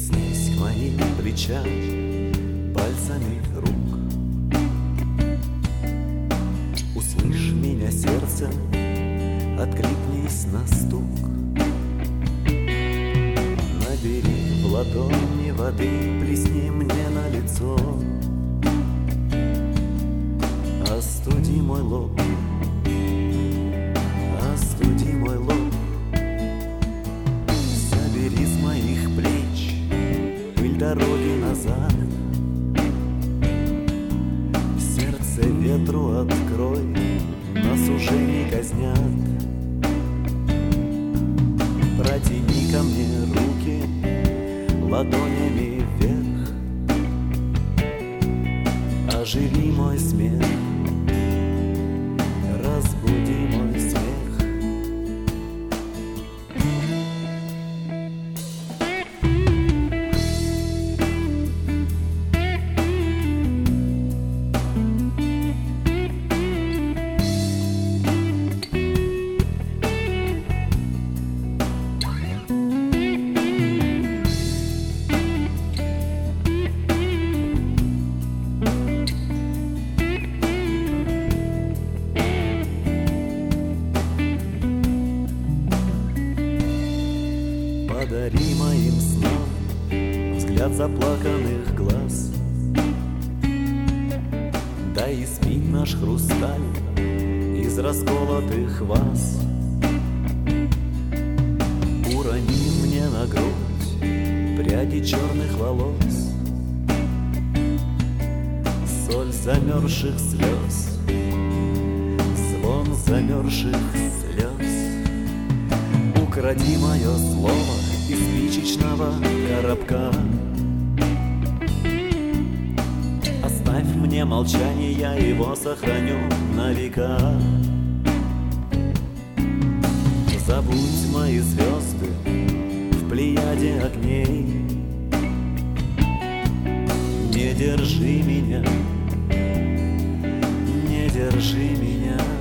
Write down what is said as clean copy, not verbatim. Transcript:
Прикоснись к моим плечам пальцами рук. Услышь меня сердцем, откликнись на стук. Набери в ладони воды, плесни мне на лицо. Остуди мой лоб, остуди мой лоб. Собери с моих плеч пыль дороги назад. Сердце ветру открой, нас уже не казнят. Протяни ко мне руки ладонями вверх. Оживи мой смех, разбуди мой смех. Подари моим снам взгляд заплаканных глаз. Дай испить наш хрусталь из расколотых ваз. Урони мне на грудь пряди черных волос, соль замерзших слез, звон замерзших слез. Укради мое слово из спичечного коробка. Оставь мне молчание, я его сохраню на века. Забудь мои звезды в плеяде огней. Не держи меня, не держи меня.